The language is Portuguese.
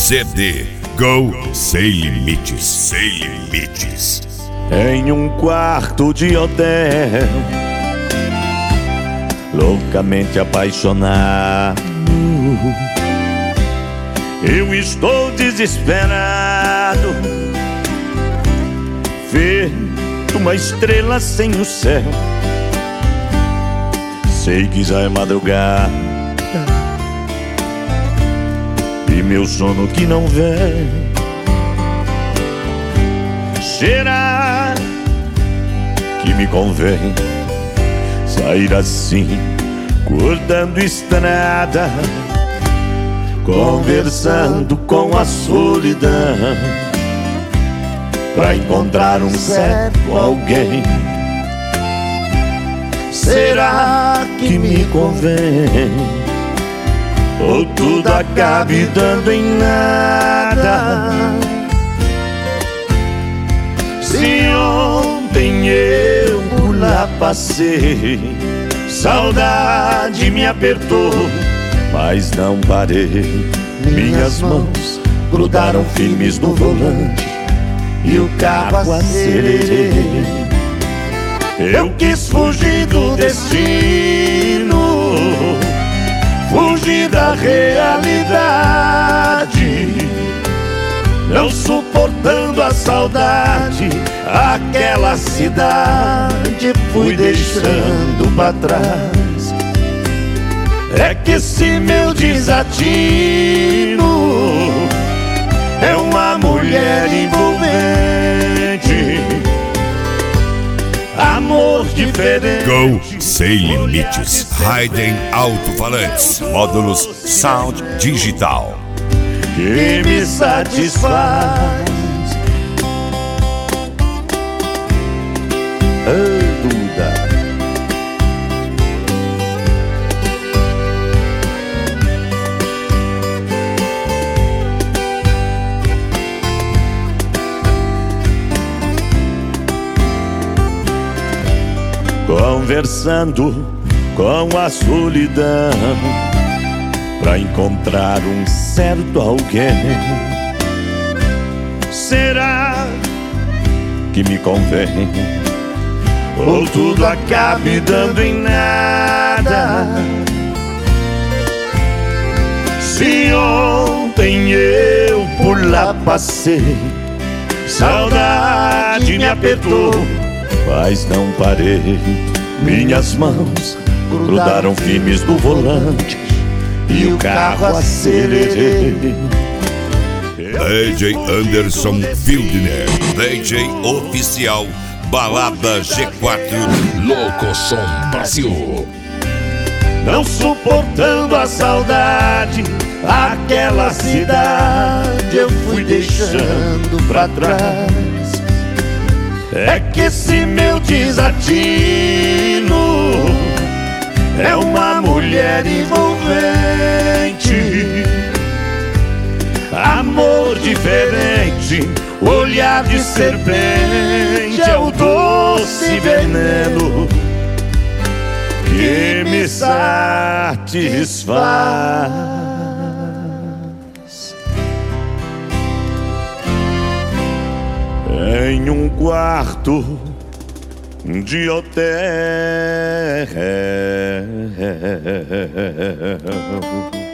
CD Go Sem Limites, Sem Limites. Em um quarto de hotel, loucamente apaixonado, eu estou desesperado, feito uma estrela sem o céu. Sei que já é madrugada e meu sono que não vem. Será que me convém sair assim, cortando estrada, conversando com a solidão, pra encontrar um certo alguém? Será que me convém? Ou tudo acabe dando em nada? Se ontem eu por lá passei, saudade me apertou, mas não parei. Minhas mãos grudaram firmes no volante e o carro acelerei. Eu quis fugir do destino, fugir da realidade, não suportando a saudade, aquela cidade fui deixando pra trás. É que esse meu desatino é uma mulher envolvente, amor diferente. Go Sem Limites. Raiden Alto-Falantes. Módulos Sound Digital. Que me satisfaz. Duda. Conversando com a solidão, pra encontrar um certo alguém. Será que me convém? Ou tudo acabe dando em nada? Se ontem eu por lá passei, saudade me apertou, mas não parei. Minhas mãos grudaram firmes no volante e o carro acelerei. DJ Anderson Fieldner, DJ oficial Balada G4 Louco Som Brasil. Não suportando a saudade, aquela cidade eu fui deixando pra trás. É que esse meu desatino é uma mulher envolvente, amor diferente, olhar de serpente, é o doce veneno que me satisfaz. Em um quarto de hotel,